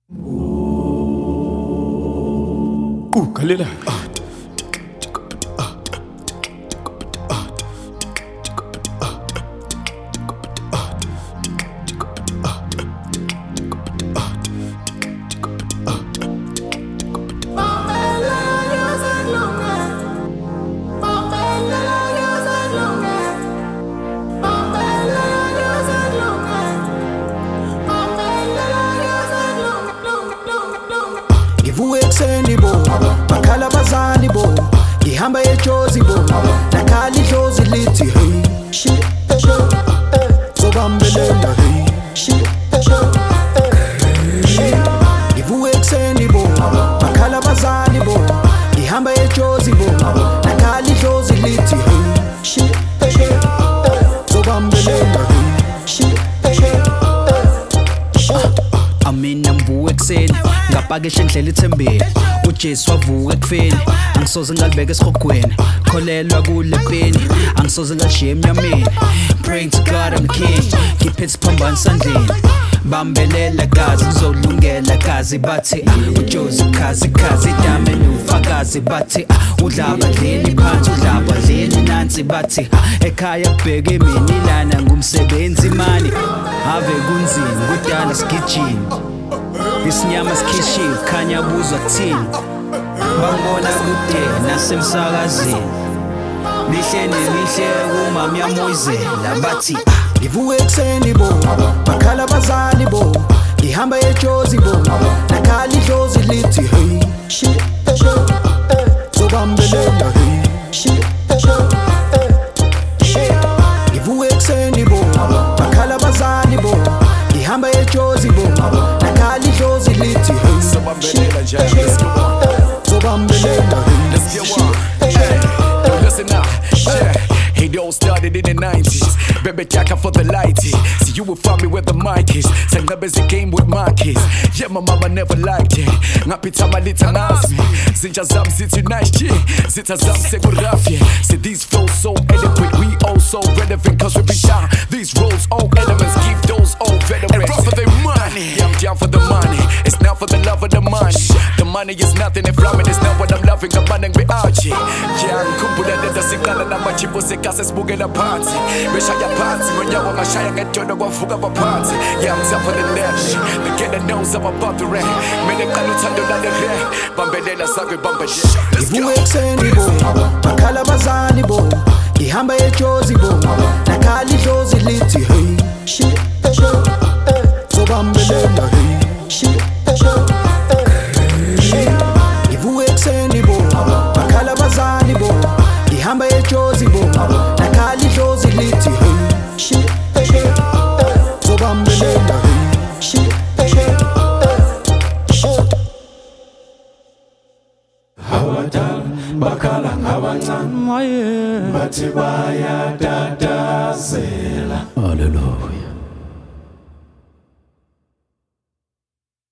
Kalela. Ngivuke ekseni bo, bakhala abazali bo, ngihamba eJozi bo, nakhala idlozi lithi hey, shit, zobambelela hey, ngivuke ekseni bo, bakhala abazali bo, ngihamba eJozi bo, nakhala idlozi lithi hey, shit, zobambelela Amina mvuke ekseni ngapakisha indlela ithembeni uJesu wavuka ekufeni angisoze ngalibeka esihogweni kholelwa kule peni angisoze ngashiya emnyameni praying to God I'm the king ngiphethe siphambano sandleni bambelela kazi ngizolungela kazi bathi uJozi kazi dame nofakazi bathi udlaba dleni phansi udlaba dleni nansi bathi ekhaya kubheke imini lana ngumsebenzi imani ave kunzima kudala sigijini isinyama sikhishile khanya buzwa kuthini bangibona kude nasemsakazini mihle nemihle kumama yamoyizela bathi ngivuke ekseni bo, bakhala abazali bo, ngihamba eJozi bo, nakhala idlozi lithi hey, shit, zobambelela hey, ngivuke ekseni bo, bakhala abazali bo, ngihamba eJozi bo, nakhala idlozi lithi hey, Zobambelela njalo, let's go on. zobambelela Let's get one. Hey, listen up. Yeah. It all started in the 90s. Baby, jacka for the lighty. See, you will find me where the mic is. Say, never a game with my kids. Yeah, my mama never liked it. Ngapita malita nazmi. Zinja zam ziti nice G. Zita zam segurafie. See, these flows so eloquent. We all so relevant. Cause we be shy. These roles, all elements. Give those all veterans. And run for their money. Yeah, I'm down for the money. It's now for the love of the money. The money is nothing if ramen is not what I'm loving. I'm running with Archie. Yeah, I'm kumbula nenda sikala na machipo sekase sibukela phansi. Beshaya phansi ngonyawo ngashaya ngedolo kwavuka baphansi. Yeah, I'm tough for the left. The kid knows I'm about to rap. Mene qala uthando lale rap. Bambelela sakwe bambelela. Let's go. ngivuke ekseni bo, bakhala abazali bo, ngihamba eJozi bo, nakhala idlozi lithi hey, shit, zobambelela hey, ngivuke ekseni bo, bakhala abazali bo, ngihamba eJozi bo, nakhala idlozi lithi hey, shit, zobambelela hey, Abadala bakhala ngabancane bathi bayatatazela. hallelujah